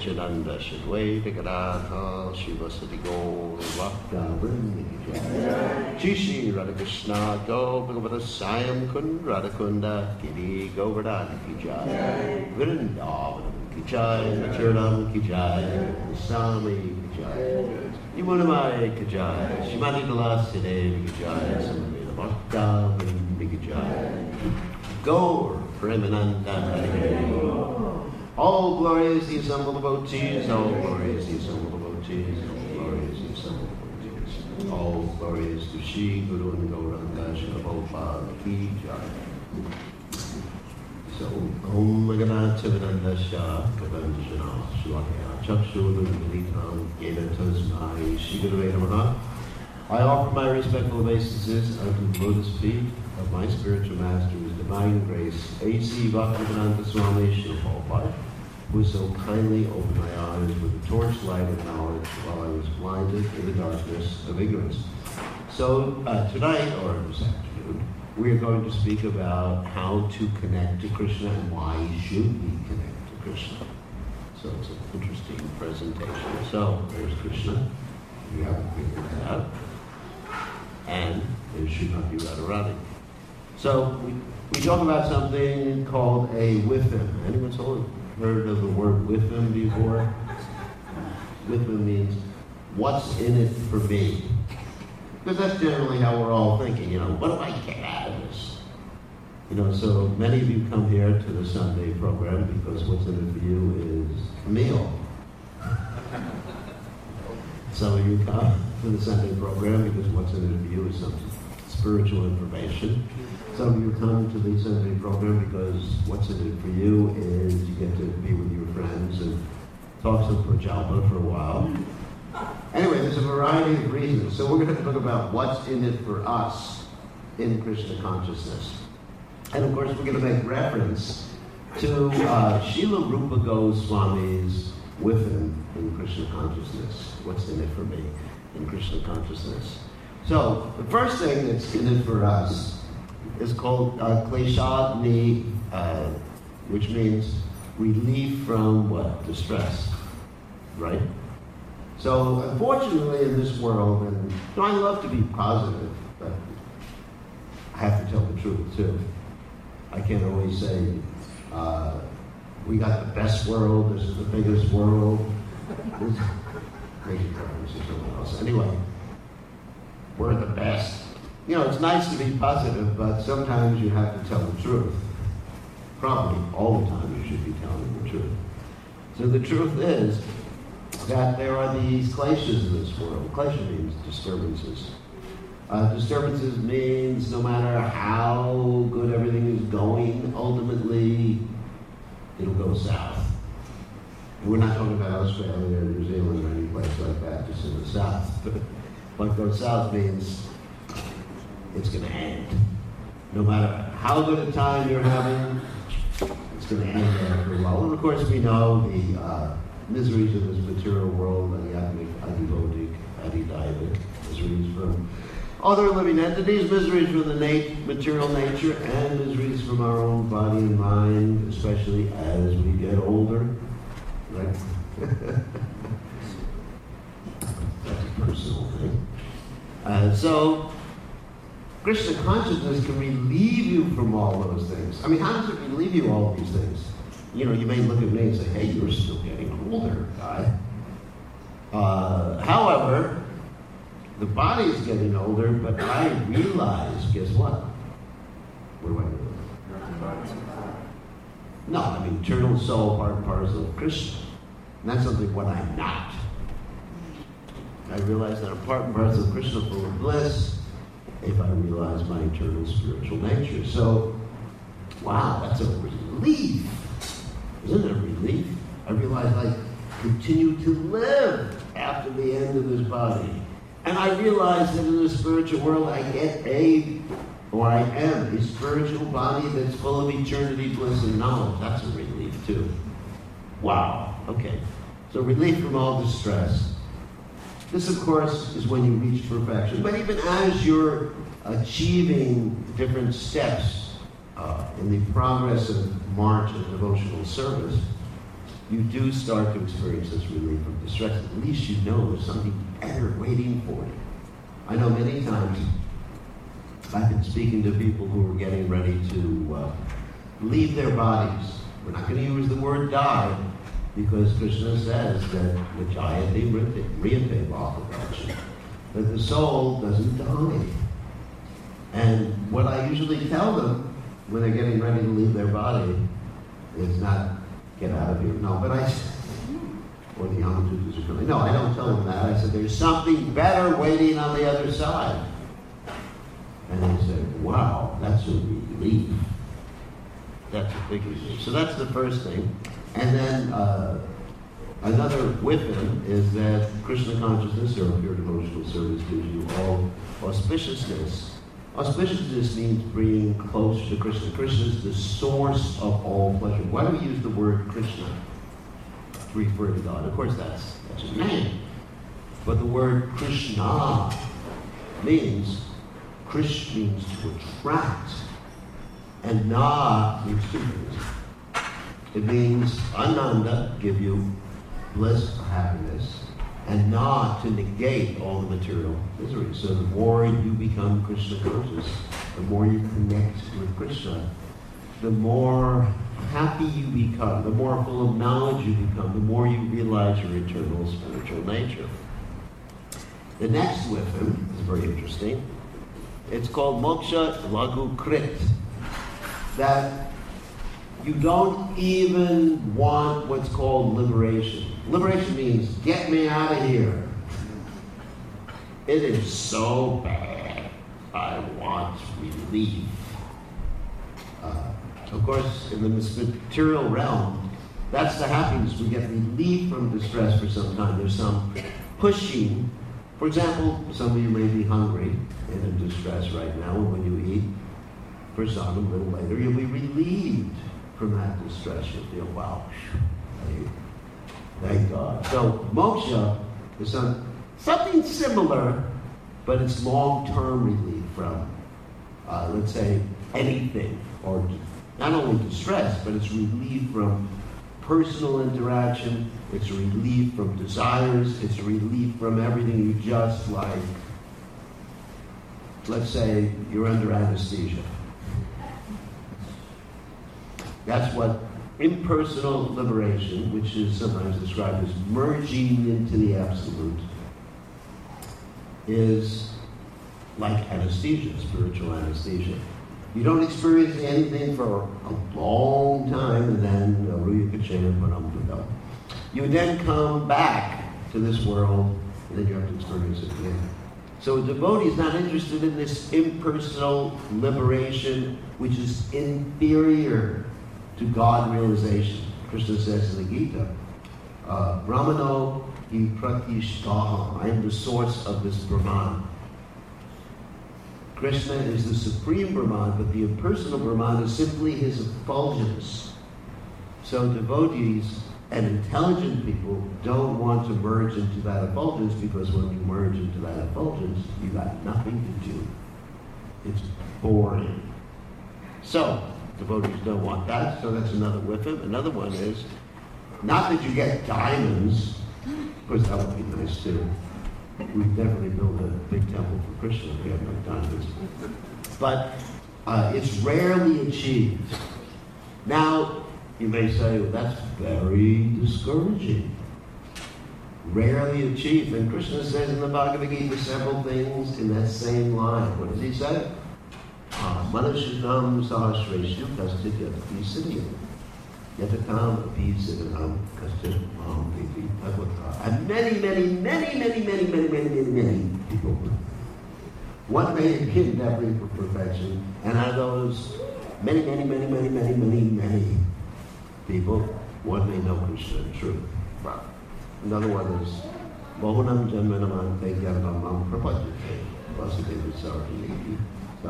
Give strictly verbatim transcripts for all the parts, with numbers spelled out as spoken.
Satchidananda Shadwaita Gadadha Shiva Sati Gaur Bhakta Vrindi Ki Jai. Shri Shri Radha Krishna Gopavata Sayam Kund Radhakunda Giri Govardhana Ki Jai. Vrindavanam Ki Jai. Machuranam Ki Jai. Swami Ki Jai. Nimunamai Ki Jai. Shrimati Tulasi Devi Ki Jai. Samaveda Bhakta Vrindi Ki Jai. Gaur Premananda. All glory is the assembled devotees, all glory is the assembled devotees, all glory is the assembled devotees. All glory is to Shri Guru and Gauranga Shilabhopal Ki Jai. So, Om Maganatavidanda Shah Kavanjana Shwakya Chakshuru Militam Yena Tasmai Shri Guru Namaha. I offer my respectful obeisances unto the lotus feet of my spiritual master, His Divine Grace, A C Bhaktivedanta Swami Shilabhopal, who so kindly opened my eyes with the torchlight of knowledge while I was blinded in the darkness of ignorance. So uh, tonight, or this afternoon, we are going to speak about how to connect to Krishna and why should we connect to Krishna. So it's an interesting presentation. So there's Krishna. You haven't figured that out. And there should not be Radharani. So we, we talk about something called a whiffim. Anyone told heard of the word whiffim before? Whiffim means, what's in it for me? Because that's generally how we're all thinking, you know, what do I get out of this? You know, so many of you come here to the Sunday program because what's in it for you is a meal. Some of you come to the Sunday program because what's in it for you is some spiritual information. Some of you come to the Sunday program because what's in it for you is you get to be with your friends and talk some Prajalpa for a while. Anyway, there's a variety of reasons. So we're going to talk about what's in it for us in Krishna consciousness. And of course, we're going to make reference to uh, Srila Rupa Goswami's whiffin in Krishna consciousness. What's in it for me in Krishna consciousness? So the first thing that's in it for us is called uh, kleshadni, uh, which means relief from what? Distress, right? So unfortunately in this world, and you know, I love to be positive, but I have to tell the truth too. I can't always say, uh, we got the best world, this is the biggest world. Crazy reference or something else. Anyway, we're the best. You know, it's nice to be positive, but sometimes you have to tell the truth. Probably all the time you should be telling the truth. So the truth is that there are these kleshas in this world. Klesha means disturbances. Uh, disturbances means no matter how good everything is going, ultimately it'll go south. And we're not talking about Australia or New Zealand or any place like that, just in the south. What goes south means it's going to end. No matter how good a time you're having, it's going to end after a while. And of course we know the uh, miseries of this material world, adhyatmic, adivodic, adidaivic, miseries from other living entities, miseries from the nat- material nature, and miseries from our own body and mind, especially as we get older. Right? That's a personal thing. Uh, so, Krishna consciousness can relieve you from all those things. I mean, how does it relieve you all of these things? You know, you may look at me and say, hey, you're still getting older, guy. Uh, however, the body is getting older, but I realize, guess what? What do I realize? No, I mean, eternal soul, part and parcel of Krishna. And that's something what I'm not. I realize that I'm part and parcel of Krishna, full of bliss, if I realize my eternal spiritual nature. So, wow, that's a relief. Isn't it a relief? I realize I continue to live after the end of this body. And I realize that in the spiritual world I get a, or I am, a spiritual body that's full of eternity, bliss, and knowledge. That's a relief too. Wow, okay. So relief from all distress. This, of course, is when you reach perfection. But even as you're achieving different steps uh, in the progress of march of devotional service, you do start to experience this relief from distress. At least you know there's something better waiting for you. I know many times I've been speaking to people who are getting ready to uh, leave their bodies. We're not going to use the word die, because Krishna says that the jayati riyate bhava, that the soul doesn't die. And what I usually tell them when they're getting ready to leave their body is not get out of here. No, but I, or the Yamadutas are coming. No, I don't tell them that. I said, there's something better waiting on the other side. And they said, wow, that's a relief. That's a big relief. So that's the first thing. And then uh, another within is that Krishna consciousness or pure devotional service gives you all auspiciousness. Auspiciousness means bringing close to Krishna. Krishna is the source of all pleasure. Why do we use the word Krishna to refer to God? Of course, that's, that's his name. But the word Krishna means, Krish means to attract, and Na means two things. It means Ananda, give you bliss or happiness, and Na, to negate all the material misery. So the more you become Krishna conscious, the more you connect with Krishna, the more happy you become, the more full of knowledge you become, the more you realize your eternal spiritual nature. The next with him is very interesting. It's called Moksha Lagu Krit. That you don't even want what's called liberation. Liberation means, get me out of here. It is so bad. I want relief. Uh, of course, in the material realm, that's the happiness. We get relief from distress for some time. There's some pushing. For example, some of you may be hungry and in distress right now, and when you eat, for some, a little later, you'll be relieved from that distress. You'll feel, wow, thank, thank God. So moksha is some, something similar, but it's long-term relief from, uh, let's say, anything, or not only distress, but it's relief from personal interaction, it's relief from desires, it's relief from everything you just like. Let's say you're under anesthesia. That's what impersonal liberation, which is sometimes described as merging into the absolute, is like anesthesia, spiritual anesthesia. You don't experience anything for a long time, and then uh, you then come back to this world, and then you have to experience it again. So a devotee is not interested in this impersonal liberation, which is inferior to God realization. Krishna says in the Gita, uh, Brahmano hi pratishtaha, I am the source of this Brahman. Krishna is the supreme Brahman, but the impersonal Brahman is simply his effulgence. So devotees and intelligent people don't want to merge into that effulgence, because when you merge into that effulgence, you got nothing to do. It's boring. So, devotees don't want that, so that's another with him. Another one is, not that you get diamonds, of course that would be nice too. We'd definitely build a big temple for Krishna if we have no diamonds. But uh, it's rarely achieved. Now, you may say, well, that's very discouraging. Rarely achieved. And Krishna says in the Bhagavad Gita several things in that same line. What does he say? Manashinam sahasreshu kastit yatati siddhiyam. Yatakam api siddhanam kastit mam viti bhagavata. And many, many, many, many, many, many, many, many, many people. One may have every for perfection, and out of those many, many, many, many, many, many, many people, one may know Krishna in truth. Wow. Another one is Mohanam Janmanam Ante Gyanavam Prapajate Vasudeva Sarvaniti.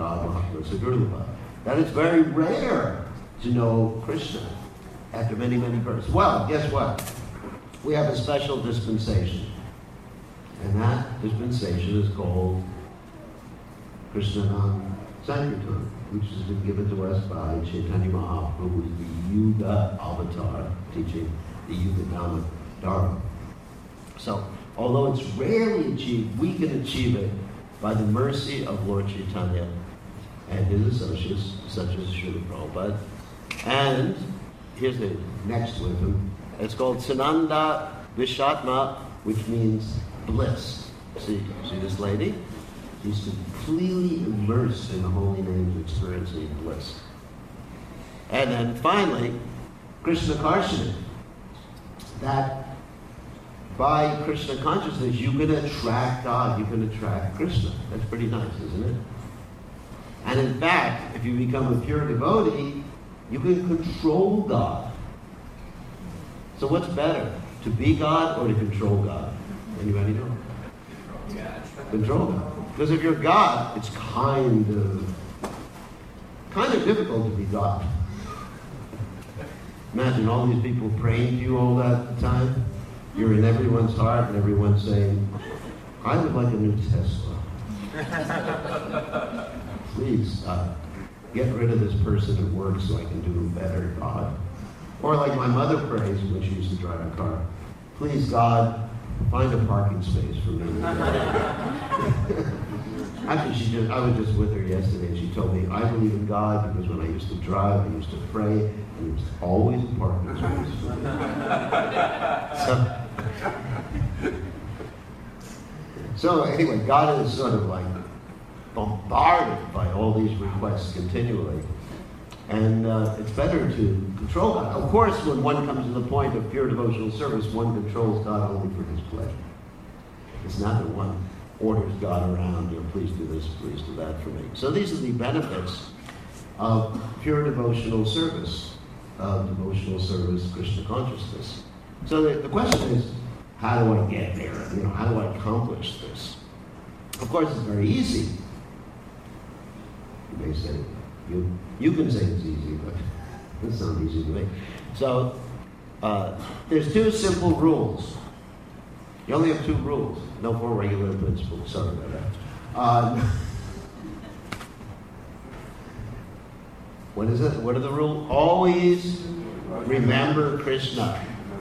That it's very rare to know Krishna after many, many births. Well, guess what? We have a special dispensation. And that dispensation is called Krishna Nam Sankirtan, which has been given to us by Chaitanya Mahaprabhu, who is the Yuga avatar, teaching the Yugadama Dharma. So, although it's rarely achieved, we can achieve it by the mercy of Lord Chaitanya and his associates, such as Srila Prabhupada. And here's the next wisdom. It's called Sananda Vishatma, which means bliss. See, see this lady? She's completely immersed in the holy names, experiencing bliss. And then finally, Krishna Karshana. That by Krishna consciousness, you can attract God, you can attract Krishna. That's pretty nice, isn't it? And in fact, if you become a pure devotee, you can control God. So what's better, to be God or to control God? Anybody know? Control God. Because if you're God, it's kind of, kind of difficult to be God. Imagine all these people praying to you all that time. You're in everyone's heart and everyone's saying, I would like a new Tesla. Please, uh, get rid of this person at work so I can do better, God. Or like my mother prays when she used to drive a car. Please, God, find a parking space for me. Actually, she just, I was just with her yesterday and she told me, I believe in God because when I used to drive, I used to pray, and there was always a parking space for me. So, so anyway, God is sort of like bombarded by all these requests continually. And uh, it's better to control God. Of course, when one comes to the point of pure devotional service, one controls God only for his pleasure. It's not that one orders God around, you know, please do this, please do that for me. So these are the benefits of pure devotional service, of devotional service, Krishna consciousness. So the, the question is, how do I get there? You know, how do I accomplish this? Of course, it's very easy. You may say, you, you can say it's easy, but it's not easy to me. So uh, there's two simple rules. You only have two rules. No four regular principles. Sorry about that. Uh, what is it? What are the rules? Always remember Krishna.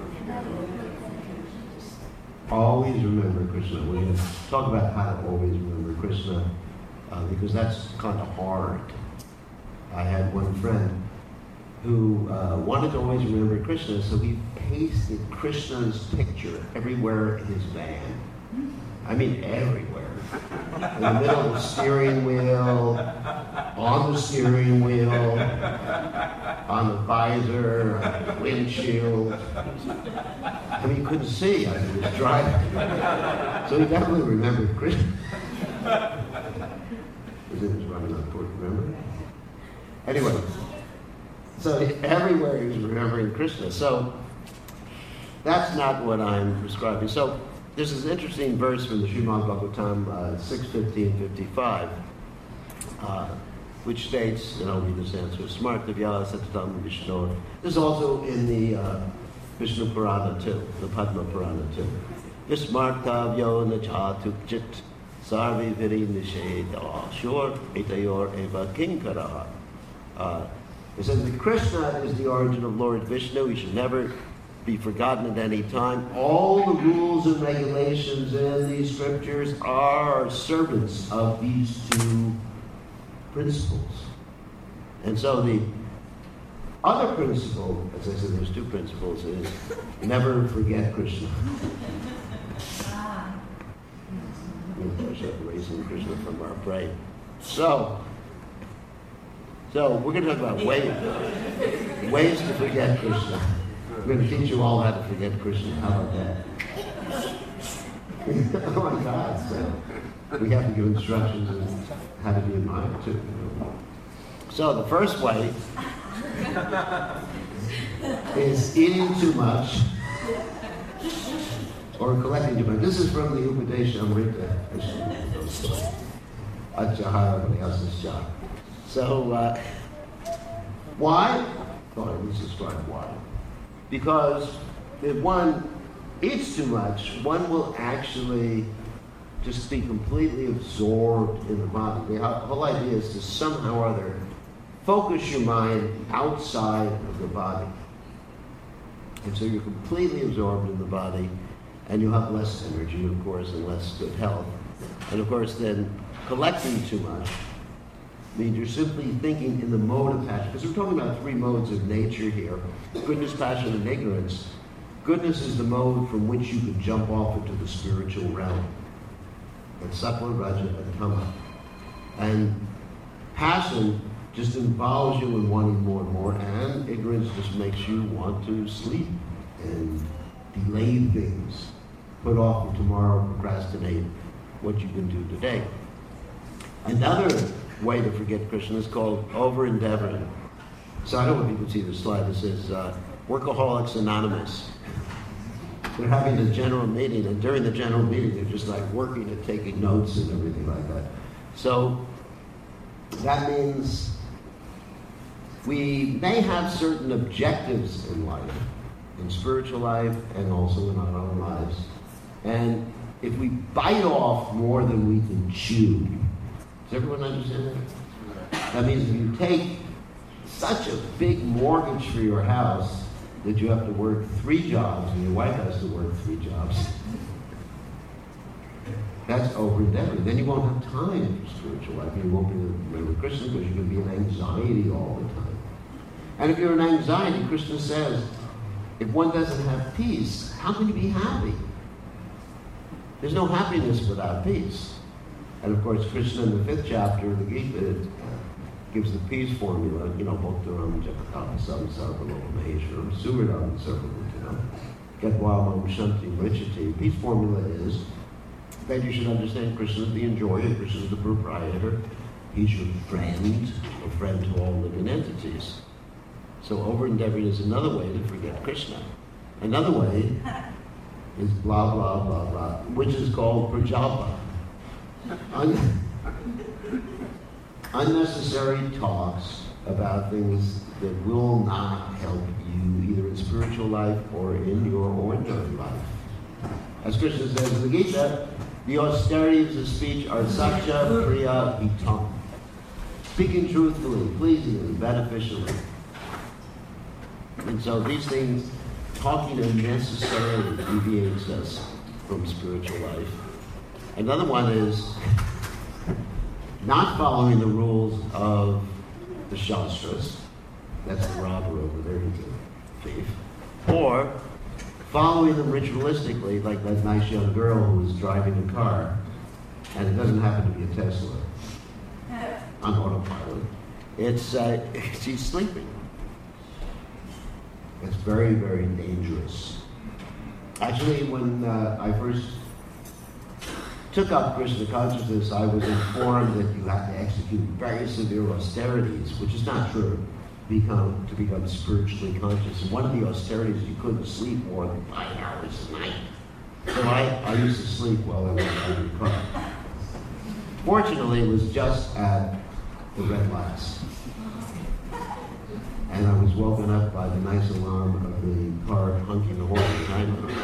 Always remember Krishna. We're going to talk about how to always remember Krishna uh, because that's kind of hard. I had one friend who uh, wanted to always remember Krishna, so he pasted Krishna's picture everywhere in his van. I mean, everywhere. In the middle of the steering wheel, on the steering wheel, on the visor, on the windshield. I mean, you couldn't see. I mean, he was driving. So he definitely remembered Krishna. Because it was running on the port, remember? Anyway, so everywhere he was remembering Krishna. So that's not what I'm prescribing. So there's this interesting verse from the Srimad Bhagavatam uh, six fifteen fifty-five, uh, which states, and I'll read this answer, Smartavya Satatam Vishnu. This is also in the uh, Vishnu Purana too, the Padma Purana too. Smartavyo nachatukjit sarvi viri nisheda shur etayor eva kinkaraha. Uh, it says that Krishna is the origin of Lord Vishnu. He should never be forgotten at any time. All the rules and regulations in these scriptures are servants of these two principles. And so the other principle, as I said, there's two principles, is never forget Krishna. Raising Krishna from our brain. So, So we're going to talk about ways, ways to forget Krishna. We're going to teach you all how to forget Krishna. How about that? Oh my God. So we have to give instructions on how to be in mind too. So the first way is eating too much or collecting too much. This is from the Upadesha Amrita. Ajahara Vyasasya. So, uh, why? Well, let's describe why. Because if one eats too much, one will actually just be completely absorbed in the body. The whole idea is to somehow or other focus your mind outside of the body. And so you're completely absorbed in the body, and you have less energy, of course, and less good health. And of course, then collecting too much means you're simply thinking in the mode of passion. Because we're talking about three modes of nature here: goodness, passion, and ignorance. Goodness is the mode from which you can jump off into the spiritual realm. That's Sattva, Raja, and Tama. And passion just involves you in wanting more and more, and ignorance just makes you want to sleep and delay things, put off for tomorrow, procrastinate what you can do today. Another way to forget Krishna is called over-endeavoring. So I don't know if you can see the slide. It says uh, Workaholics Anonymous. They're having a general meeting, and during the general meeting, they're just like working and taking notes and everything like that. So that means we may have certain objectives in life, in spiritual life and also in our own lives. And if we bite off more than we can chew, does everyone understand that? That means if you take such a big mortgage for your house that you have to work three jobs and your wife has to work three jobs, that's over-endeavoring. Then you won't have time for spiritual life. You won't be remember Krishna because you're going to be in anxiety all the time. And if you're in anxiety, Krishna says, if one doesn't have peace, how can you be happy? There's no happiness without peace. And of course, Krishna in the fifth chapter of the Gita gives the peace formula, you know, Bhaktaram Jakatapa Samsarva Lokamahesh, Suridam Sarvabhutanam, Gadwamam Shanti Richati. Peace formula is that you should understand Krishna is the enjoyer, Krishna is the proprietor, he's your friend, a friend to all living entities. So over-endeavoring is another way to forget Krishna. Another way is blah, blah, blah, blah, which is called prajapa. Un- unnecessary talks about things that will not help you either in spiritual life or in your ordinary life. As Krishna says in the Gita, the austerities of speech are satya, priya, hitam. Speaking truthfully, pleasingly, beneficially. And so these things, talking unnecessarily deviates us from spiritual life. Another one is not following the rules of the Shastras. That's the robber over there, he's a thief. Or following them ritualistically, like that nice young girl who was driving a car, and it doesn't happen to be a Tesla on autopilot. It's, uh, she's sleeping. It's very, very dangerous. Actually, when uh, I first took up Krishna consciousness, I was informed that you have to execute very severe austerities, which is not true, become, to become spiritually conscious. And one of the austerities, you couldn't sleep more than five hours a night. So I, I used to sleep while I was driving the car. Fortunately, it was just at the red lights. And I was woken up by the nice alarm of the car honking the horn behind me.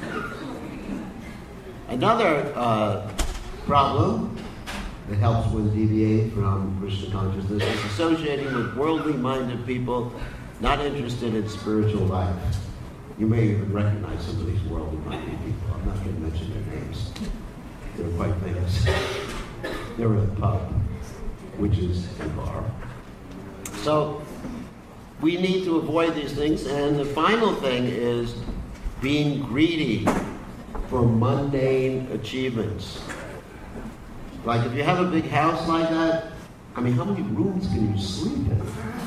Another uh, problem that helps one deviate from Krishna consciousness is associating with worldly-minded people not interested in spiritual life. You may even recognize some of these worldly-minded people. I'm not going to mention their names. They're quite famous. They're in a pub, which is a bar. So we need to avoid these things. And the final thing is being greedy for mundane achievements. Like if you have a big house like that, I mean, how many rooms can you sleep in?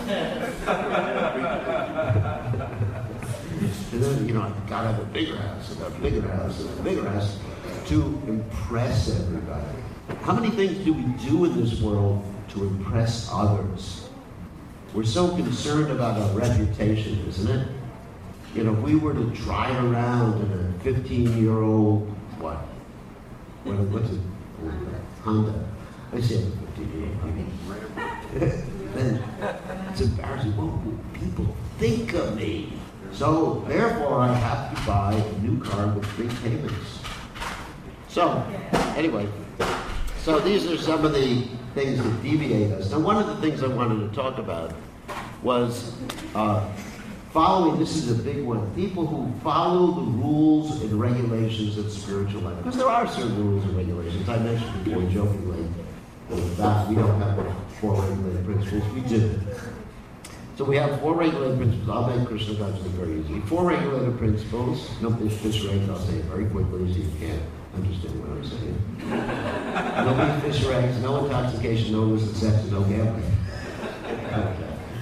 And then, you know, I've got to have a bigger house, and a bigger house, and a bigger house to impress everybody. How many things do we do in this world to impress others? We're so concerned about our reputation, isn't it? You know, if we were to drive around in a fifteen-year-old, what? what what's it? Honda. I say a fifteen-year-old. I mean, then it's embarrassing. What will people think of me? So, therefore, I have to buy a new car with big payments. So, anyway, so these are some of the things that deviate us. Now, one of the things I wanted to talk about was uh, following, this is a big one, people who follow the rules and regulations of spiritual life. Because there are certain rules and regulations. I mentioned before jokingly that we don't have four regulated principles. We do. So we have four regulated principles. I'll make Krishna consciousness very easy. Four regulated principles. No fish, fish eggs. I'll say it very quickly so you can't understand what I'm saying. No fish or eggs, no intoxication, no illicit sex, and no gambling. Okay.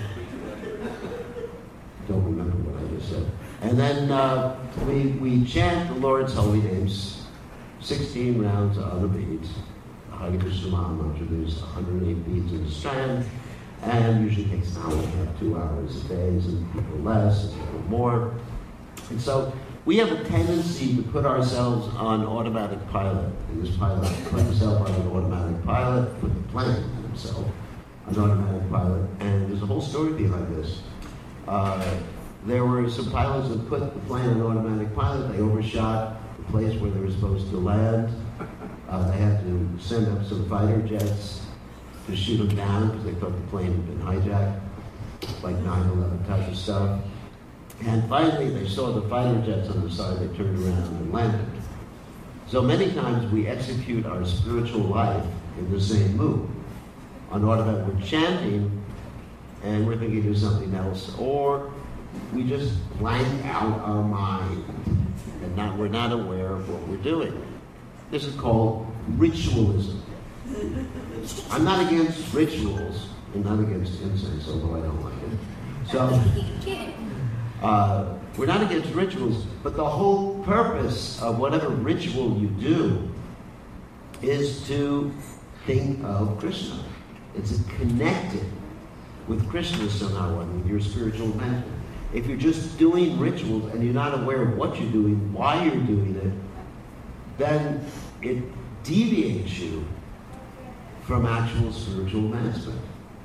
Don't remember what I just said. And then uh, we, we chant the Lord's holy names, sixteen rounds on the beads. The Hare Krishna Maha Mantra, there's one hundred eight beads in the strand, and usually takes an hour and a half, two hours a day, and people less, and people more. And so we have a tendency to put ourselves on automatic pilot. And this pilot put himself on an automatic pilot, put the plane on himself, an automatic pilot, and there's a whole story behind this. Uh, there were some pilots that put the plane on automatic pilot. They overshot the place where they were supposed to land. Uh, they had to send up some fighter jets to shoot them down because they thought the plane had been hijacked, like nine eleven type of stuff. And finally, they saw the fighter jets on the side. They turned around and landed. So many times we execute our spiritual life in the same mood. On automatic, we're chanting, and we're thinking of something else, or we just blank out our mind, and not, we're not aware of what we're doing. This is called ritualism. I'm not against rituals, and not against incense, although I don't like it. So, uh, we're not against rituals, but the whole purpose of whatever ritual you do is to think of Krishna. It's connected with Krishna somehow, with your spiritual mentor. If you're just doing rituals and you're not aware of what you're doing, why you're doing it, then it deviates you from actual spiritual advancement.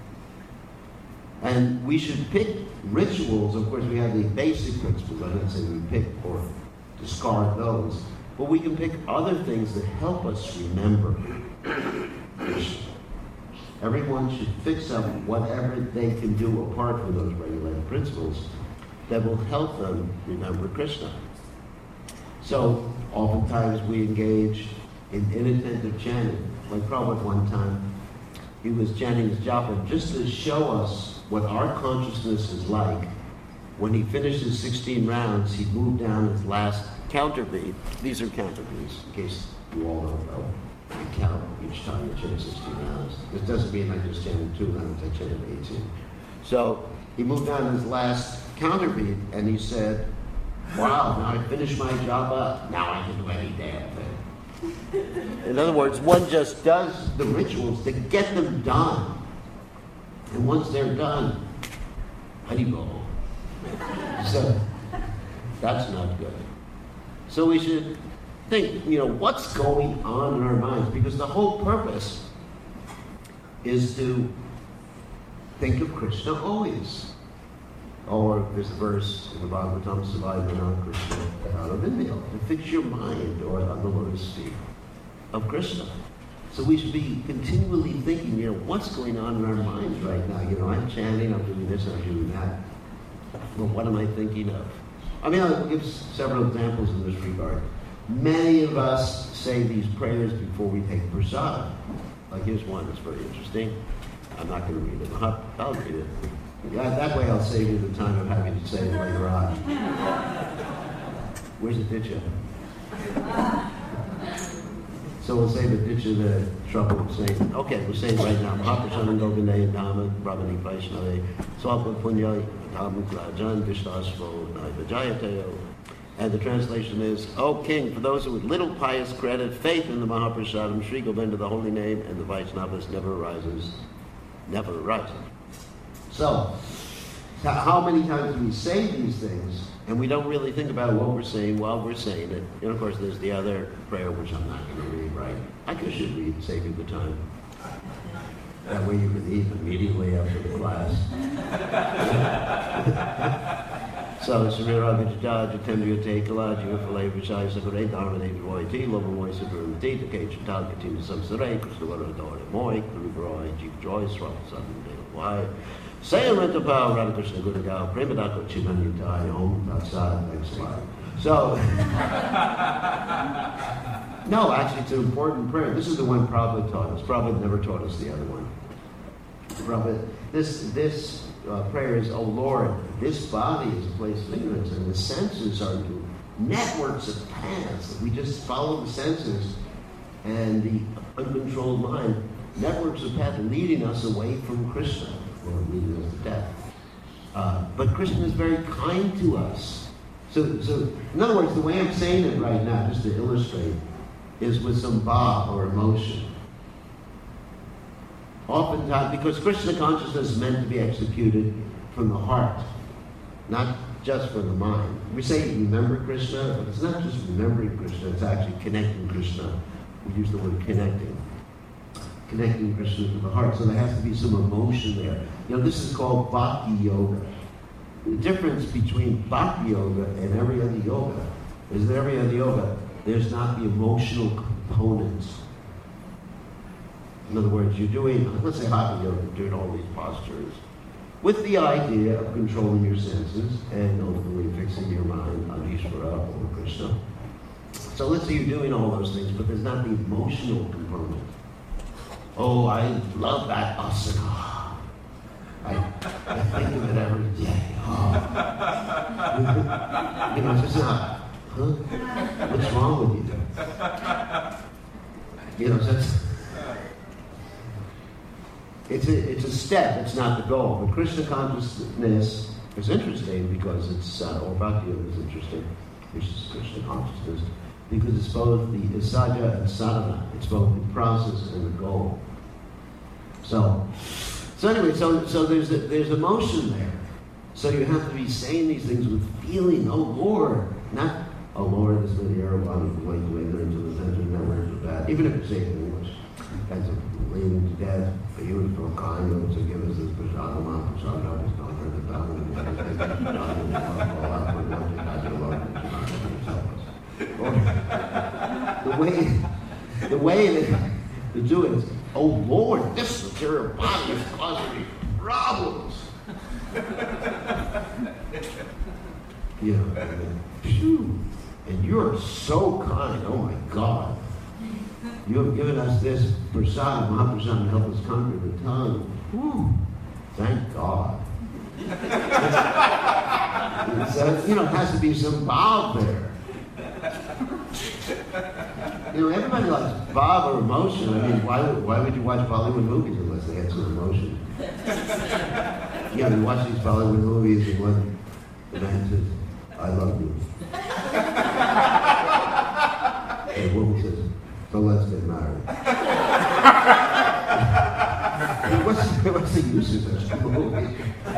And we should pick rituals. Of course, we have the basic principles. I'm not saying we pick or discard those, but we can pick other things that help us remember Krishna. Everyone should fix up whatever they can do apart from those regulated principles that will help them remember Krishna. So, oftentimes we engage in inattentive chanting. Like Prabhupada one time, he was chanting his japa just to show us what our consciousness is like. When he finished his sixteen rounds, he moved down his last counter beat. These are counter beats, in case you all don't know. You count each time you chant sixteen rounds. This doesn't mean I just chanted two rounds, I chanted eighteen. So he moved down his last counter beat and he said, wow, now I finished my job up. Now I can do any damn thing. In other words, one just does the rituals to get them done. And once they're done, honey bowl. So that's not good. So we should think, you know, what's going on in our minds? Because the whole purpose is to think of Krishna always. Or there's a verse in the Bhagavatam, Savayana Krishna, out of India, to fix your mind or on the lotus feet of Krishna. So we should be continually thinking, you know, what's going on in our minds right now? You know, I'm chanting, I'm doing this, I'm doing that. Well, what am I thinking of? I mean, I'll give several examples in this regard. Many of us say these prayers before we take prasad. Like here's one that's very interesting. I'm not going to read it. I'll, I'll read it. Yeah, that way I'll save you the time of having to say it later on. Where's the ditcha? So we'll say the ditcha, the trouble of saying, okay, we'll say it right now. Mahaprashanam Govindeya Dhamma Brahmani Vaishnave Swapa Punyai Dhamma Rajan Vishtasvo Naivajayateo. And the translation is, O King, for those who with little pious credit, faith in the Mahaprasadam, Sri Govinda, the holy name, and the Vaishnavas never arises, never arises. So, how many times do we say these things, and we don't really think about what we're saying while we're saying it? And of course, there's the other prayer, which I'm not going to read, right? I could should read, save you the time. That way you can eat immediately after the class. So, Samira Vijaya, Jatendriya Tekala, Jivafale Vishaya Sakare, Dharmane Voiti, Lobamoy Sabrumati, the Cage Talkatina Samsare, Krishnavara Dora Moy, Rubroi, Jeep Joyce, Rob Sudden Dale Why, Sayamantapa Radha Krishna Gurugao, Premadako Chimanyitai, Om Tatsad, next slide. So, no, actually, it's an important prayer. This is the one Prabhupada taught us. Prabhupada never taught us the other one. Prabhupada, this, this uh, prayer is, oh Lord, this body is a place of ignorance, and the senses are networks of paths. We just follow the senses and the uncontrolled mind, networks of paths leading us away from Krishna, or leading us to death. Uh, but Krishna is very kind to us. So, so, in other words, the way I'm saying it right now, just to illustrate, is with some bhav or emotion. Oftentimes, because Krishna consciousness is meant to be executed from the heart, not just from the mind. We say remember Krishna, but it's not just remembering Krishna, it's actually connecting Krishna. We use the word connecting. Connecting Krishna to the heart. So there has to be some emotion there. You know, this is called bhakti yoga. The difference between bhakti yoga and every other yoga is that every other yoga, there's not the emotional components. In other words, you're doing, let's say hatha yoga, you're doing all these postures with the idea of controlling your senses and ultimately fixing your mind on Ishvara or Krishna. So let's say you're doing all those things, but there's not the emotional component. Oh, I love that asana. I, I think of it every day. Oh. You know, it's just not, huh? What's wrong with you? You know, that's, it's a, it's a step, it's not the goal. But Krishna consciousness is interesting because it's, uh, or Bhakti Yoga is interesting, which is Krishna consciousness, because it's both the Isaja and sadhana. It's both the process and the goal. So, so anyway, so so there's a, there's emotion there. So you have to be saying these things with feeling. Oh Lord, not oh Lord, this is the air one of the way to enter into the center, never into that. Even if you say it in English, as a leading to death, but you would feel kind of to give us this prasada, ma prasada, this don't hurt the down, and the way the way that to do it is, oh Lord, this material body is causing me problems. You know, and, phew, and you're so kind, oh my God. You have given us this prasada, mahaprasada, to help us conquer the tongue. Whew, thank God. So, you know, it has to be some bhav there. You know, everybody likes bhav or emotion. I mean, why would, why would you watch Bollywood movies unless they had some emotion? You know, you watch these Bollywood movies and one the man says, I love you. And the woman says, so let's get married. what's, what's the use of such a movie?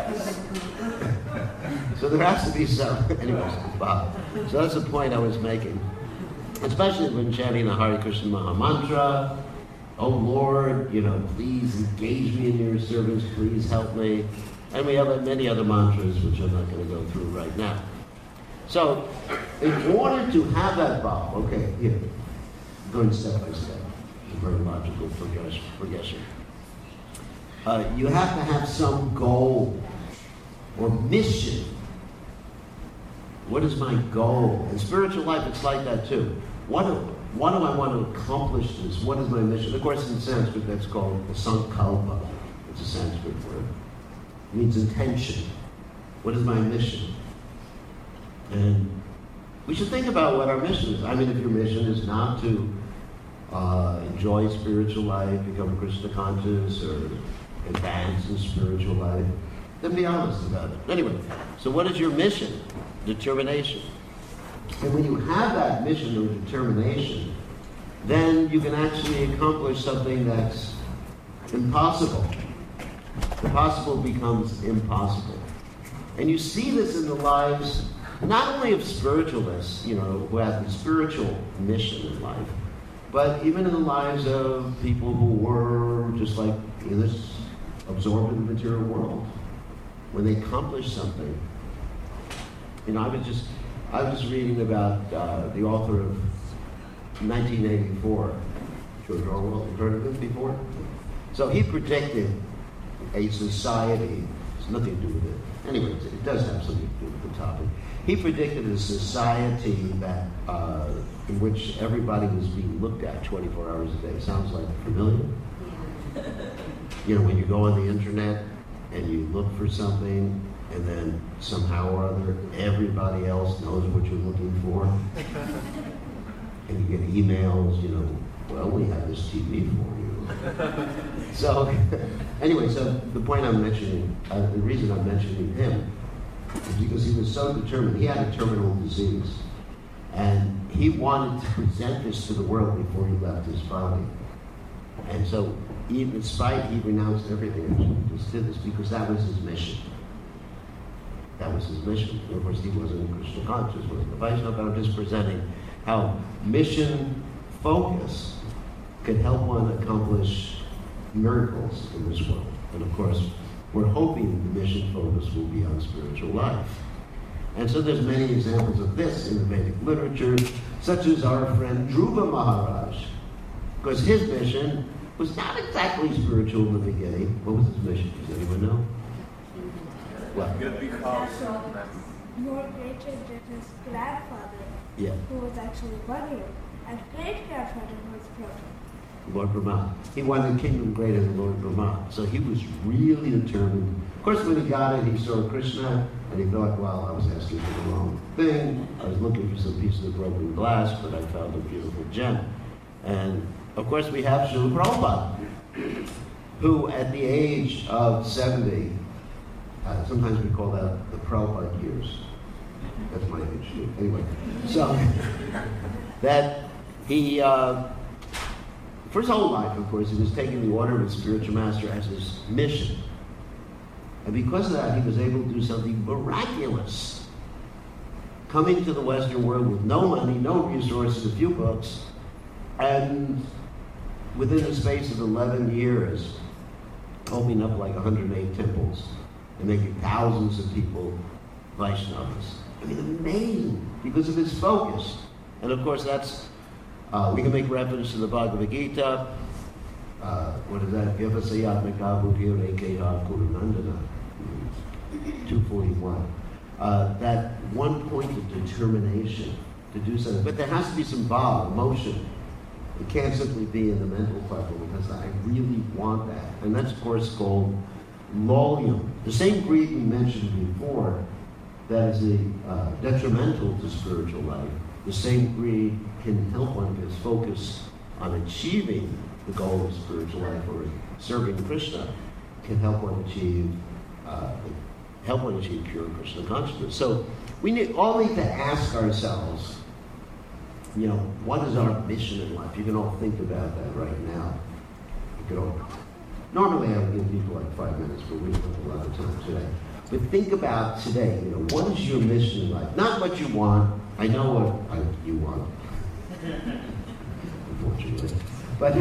So there has to be some, anyways, bhav. So that's the point I was making. Especially when chanting the Hare Krishna Maha Mantra, oh Lord, you know, please engage me in your service, please help me. And we have many other mantras which I'm not going to go through right now. So, in order to have that bhav, okay, here, going step by step, a very logical progression. Uh, you have to have some goal or mission. What is my goal? In spiritual life, it's like that too. What do, what do I want to accomplish this? What is my mission? Of course, in Sanskrit, that's called the sankalpa. It's a Sanskrit word. It means intention. What is my mission? And we should think about what our mission is. I mean, if your mission is not to uh, enjoy spiritual life, become Krishna conscious, or advance in spiritual life, then be honest about it. Anyway, so what is your mission? Determination. And when you have that mission or determination, then you can actually accomplish something that's impossible. The possible becomes impossible. And you see this in the lives not only of spiritualists, you know, who have the spiritual mission in life, but even in the lives of people who were just like in this absorbed in the material world. When they accomplish something, you know, I was just, I was reading about uh, the author of nineteen eighty-four, George Orwell. You've heard of him before? So he predicted a society It's nothing to do with it. Anyways, it does have something to do with the topic. He predicted a society that uh, in which everybody was being looked at twenty-four hours a day. Sounds like familiar? Yeah. You know, when you go on the internet and you look for something, and then somehow or other, everybody else knows what you're looking for. And you get emails, you know, well, we have this T V for you. So, anyway, so the point I'm mentioning, uh, the reason I'm mentioning him is because he was so determined. He had a terminal disease. And he wanted to present this to the world before he left his body. And so, even in spite, he renounced everything and just did this because that was his mission. That was his mission. And of course, he wasn't Krishna conscious, was the Vaishnava, but I'm just presenting how mission focus can help one accomplish miracles in this world. And of course, we're hoping the mission focus will be on spiritual life. And so there's many examples of this in the Vedic literature, such as our friend Dhruva Maharaj, because his mission was not exactly spiritual in the beginning. What was his mission? Does anyone know? What? More greater than his grandfather, yeah. who was actually Vayu, and great-grandfather was Brahma. Lord Brahma. He wanted the kingdom greater than Lord Brahma. So he was really determined. Of course, when he got it, he saw Krishna, and he thought, well, I was asking for the wrong thing. I was looking for some pieces of broken glass, but I found a beautiful gem. And, of course, we have Srila Prabhupada, who, at the age of seventy, uh, sometimes we call that the Prabhupada years. That's my age, too. Anyway, so, that he... Uh, For his whole life, of course, he was taking the order of his spiritual master as his mission. And because of that, he was able to do something miraculous. Coming to the Western world with no money, no resources, a few books, and within the space of eleven years, opening up like one hundred eight temples and making thousands of people Vaishnavas. I mean, amazing, because of his focus. And of course, that's Uh, we can make reference to the Bhagavad Gita. Uh, what is that? two forty-one. Uh, that one point of determination to do something. But there has to be some bhava, emotion. It can't simply be in the mental level because I really want that. And that's, of course, called lolium. The same greed we mentioned before that is a, uh, detrimental to spiritual life. The same greed can help one get focused on achieving the goal of spiritual life or serving Krishna, can help one achieve uh, help one achieve pure Krishna consciousness. So we need, all need to ask ourselves, you know, what is our mission in life? You can all think about that right now. You can all, normally I would give people like five minutes, but we don't have a lot of time today. But think about today, you know, what is your mission in life? Not what you want. I know what I, you want. Unfortunately. But,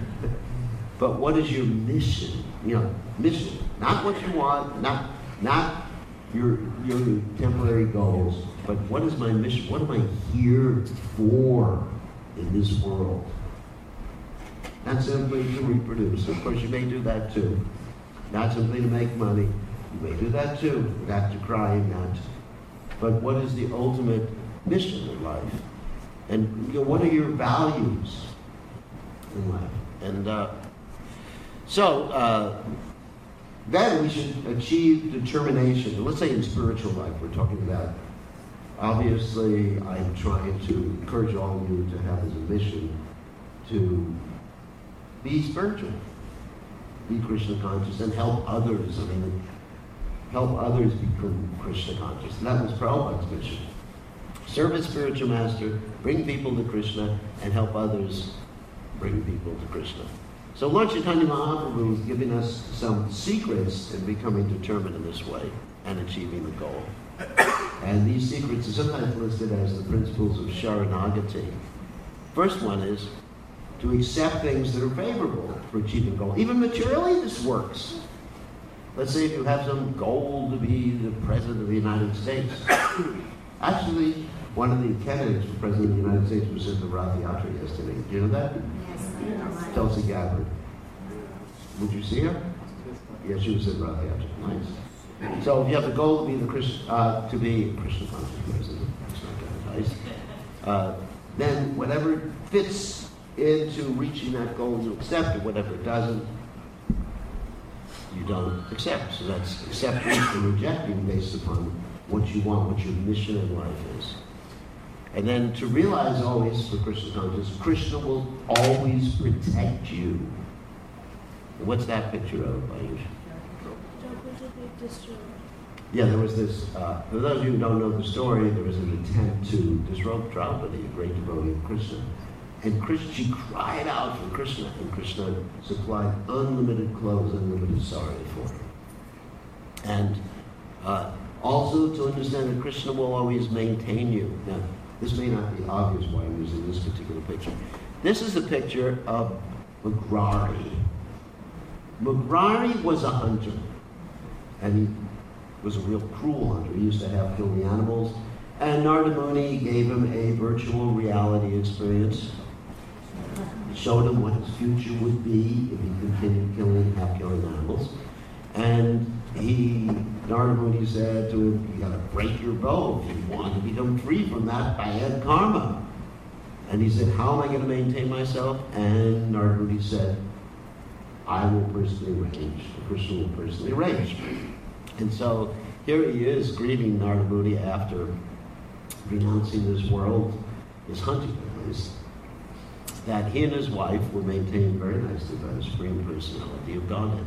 but what is your mission? You know, mission. Not what you want, not, not your, your temporary goals, but what is my mission? What am I here for in this world? Not simply to reproduce. Of course, you may do that too. Not simply to make money. You may do that too. Not to cry and not. But what is the ultimate mission in life? And you know, what are your values in life? And uh, so uh, then we should achieve determination. Let's say in spiritual life, we're talking about. Obviously, I'm trying to encourage all of you to have as a mission to be spiritual, be Krishna conscious, and help others. I mean, help others become Krishna conscious. And that was Prabhupada's mission. Serve as spiritual master, bring people to Krishna, and help others bring people to Krishna. So Lord Chaitanya Mahaprabhu is giving us some secrets in becoming determined in this way and achieving the goal. And these secrets are sometimes listed as the principles of Sharanagati. First one is to accept things that are favorable for achieving a goal. Even materially, this works. Let's say if you have some goal to be the President of the United States. Actually, one of the candidates for President of the United States was in the Rath Yatra yesterday. Do you know that? Yes, I know. Tulsi Gabbard. Would you see her? Yeah, she was in Rath Yatra. Nice. So if you have the goal to be the Christ, uh, to be a Krishna conscious person, it's not advertised, uh, then whatever fits into reaching that goal, you accept it. Whatever it doesn't, you don't accept. So that's accepting and rejecting based upon what you want, what your mission in life is. And then to realize always, for Krishna consciousness, Krishna will always protect you. And what's that picture of, Ayush? Yeah, there was this, uh, for those of you who don't know the story, there was an attempt to disrobe Draupadi, a great devotee of Krishna. And Krishna, she cried out for Krishna, and Krishna supplied unlimited clothes, unlimited sari for her. And uh, also to understand that Krishna will always maintain you. Now, this may not be obvious why I'm using this particular picture. This is a picture of Mugrari. Mugrari was a hunter, and he was a real cruel hunter. He used to have kill the animals, and Narada Muni gave him a virtual reality experience. Showed him what his future would be if he continued killing, half killing animals. And he, Narada Muni said to him, you gotta break your bow if you want to become free from that bad karma. And he said, how am I going to maintain myself? And Narada Muni said, I will personally range. Krishna will personally range. And so here he is greeting Narada Muni after renouncing this world, this hunting place, that he and his wife were maintained very nicely by the Supreme Personality of Godhead.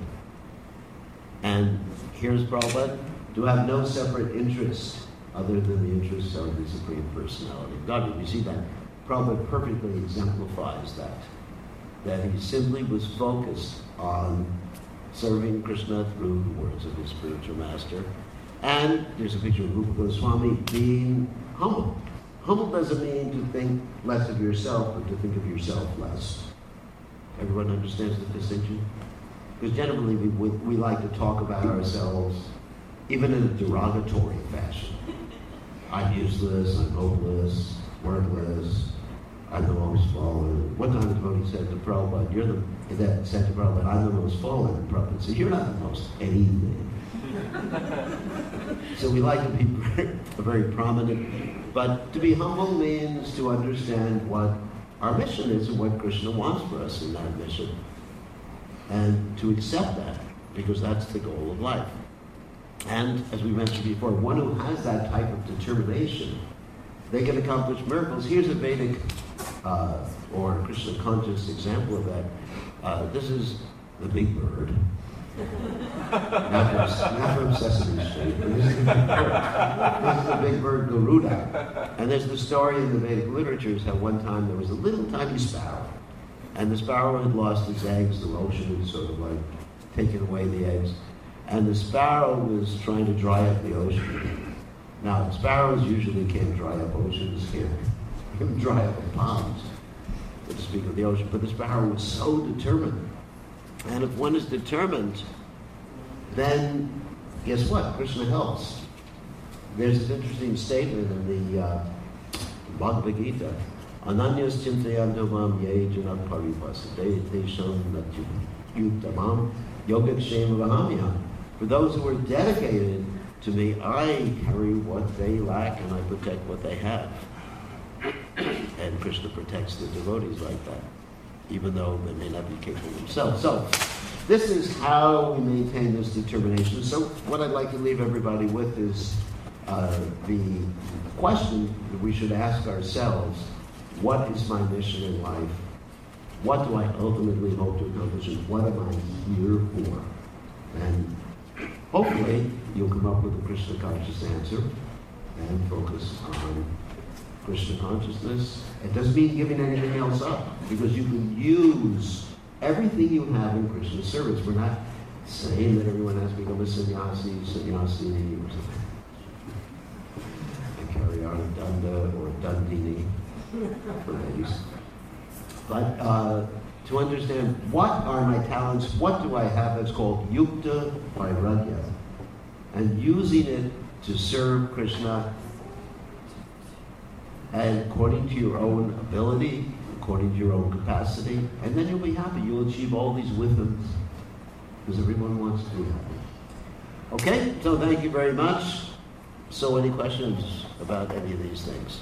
And here's Prabhupada, to have no separate interest other than the interests of the Supreme Personality of Godhead. You see that Prabhupada perfectly exemplifies that. That he simply was focused on serving Krishna through the words of his spiritual master. And there's a picture of Rupa Goswami being humble. Humble doesn't mean to think less of yourself, but to think of yourself less. Everyone understands the distinction? Because generally we, we, we like to talk about ourselves even in a derogatory fashion. I'm useless, I'm hopeless, worthless, I'm the most fallen. One time the devotee said to Prabhupada, you're the, that said to Prabhupada, I'm the most fallen. And Prabhupada said, you're not the most anything. So we like to be very, very prominent, but to be humble means to understand what our mission is and what Krishna wants for us in that mission. And to accept that, because that's the goal of life. And as we mentioned before, one who has that type of determination, they can accomplish miracles. Here's a Vedic uh, or Krishna conscious example of that. Uh, this is the big bird. not, from, not from Sesame Street, but this is the big bird. This is the big bird Garuda. And there's the story in the Vedic literatures how one time there was a little tiny sparrow. And the sparrow had lost its eggs. The ocean had sort of like taken away the eggs. And the sparrow was trying to dry up the ocean. Now, sparrows usually can't dry up oceans, can't dry up a pond, so to speak, of the ocean. But the sparrow was so determined. And if one is determined, then guess what? Krishna helps. There's this interesting statement in the uh, Bhagavad Gita. Ananyas chintayanto mam ye janat paripasate tesham natyutamam yogakshema vahamyam. For those who are dedicated to me, I carry what they lack and I protect what they have. And Krishna protects the devotees like that, even though they may not be capable themselves. So, this is how we maintain this determination. So, what I'd like to leave everybody with is uh, the question that we should ask ourselves: what is my mission in life? What do I ultimately hope to accomplish? And what am I here for? And hopefully, you'll come up with a Krishna conscious answer and focus on Krishna consciousness. It doesn't mean giving anything else up, because you can use everything you have in Krishna's service. We're not saying that everyone has to become a sannyasi, sannyasi, or something. And carry on a danda or a dandini for ladies. But uh, to understand what are my talents, what do I have that's called yukta vairagya, and using it to serve Krishna and according to your own ability, according to your own capacity, and then you'll be happy. You'll achieve all these withams, because everyone wants to be happy. Okay, so thank you very much. So any questions about any of these things?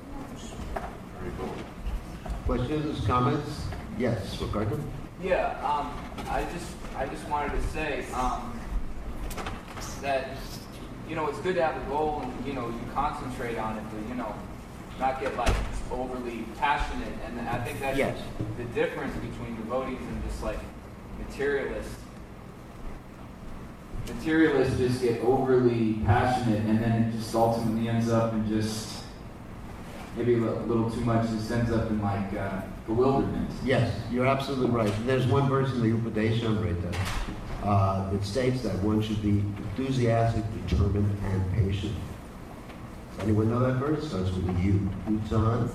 Questions, comments? Yes, Ricardo? Yeah, um, I just I just wanted to say um, that, you know, it's good to have a goal and, you know, you concentrate on it, but, you know, not get, like, overly passionate. And I think that's Yes. the difference between devotees and just, like, materialists. Materialists just get overly passionate, and then it just ultimately ends up in just maybe a little, little too much. Just ends up in like uh, bewilderment. Yes, you're absolutely right. And there's one verse in the Upadeshamrita uh, that states that one should be enthusiastic, determined, and patient. Does anyone know that verse? It starts with a U. Utsahan.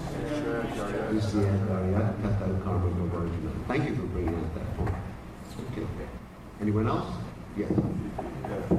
Thank you for bringing out that point. Okay. Anyone else? Yes. Yeah.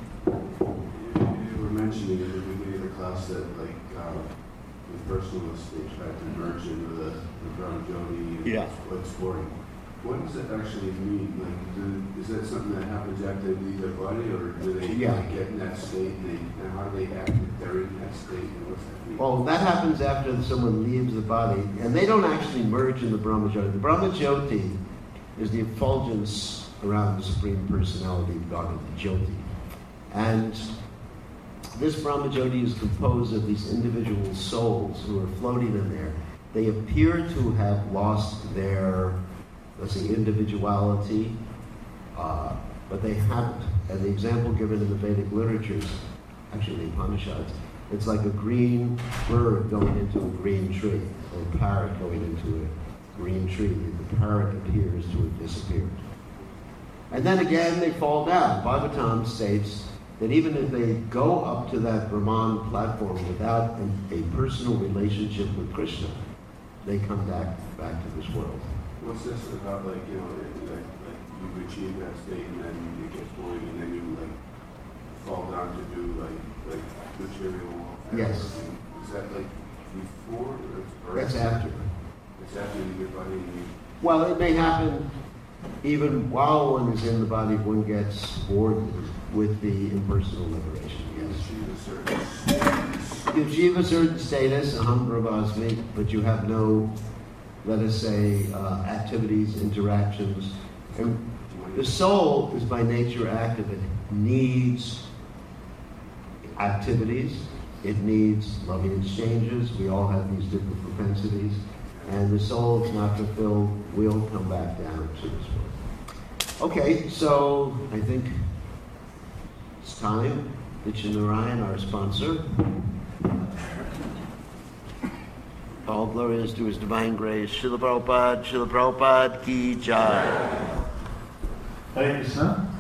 You were mentioning in the beginning of the class that, like, um, with personalists, they try to merge into the, the Brahma Jyoti and Yeah. exploring. What does it actually mean? Like, do, is that something that happens after they leave their body, or do they Yeah. like, get in that state, and, they, and how do they act if they're in that state, and what's that mean? Well, that happens after someone leaves the body, and they don't actually merge in the Brahma Jyoti. The Brahma Jyoti is the effulgence around the Supreme Personality of God, the Jyoti. And this Brahma Jyoti is composed of these individual souls who are floating in there. They appear to have lost their, let's say, individuality, uh, but they haven't. And the example given in the Vedic literatures, actually the Upanishads, it's like a green bird going into a green tree, or a parrot going into a green tree. The parrot appears to have disappeared. And then again, they fall down. Bhagavatam states that even if they go up to that Brahman platform without an, a personal relationship with Krishna, they come back back to this world. What's this about, like, you know, like, like you achieve that state, and then you get going, and then you, like, fall down to do, like, like material welfare? Yes. Is that, like, before, or That's after. It's after you get body and you... Well, it may happen even while one is in the body, one gets bored with the impersonal liberation. Yes. achieve a certain status. You achieve a certain status, aham brahmasmi, but you have no, let us say, uh, activities, interactions. And the soul is by nature active. It needs activities. It needs loving exchanges. We all have these different propensities. And the soul, if not fulfilled, will come back down to this world. Okay, so I think it's time. Narayan, our sponsor. All glory is to His divine grace. Srila Prabhupada, Srila Prabhupada ki jai. Hare Krishna.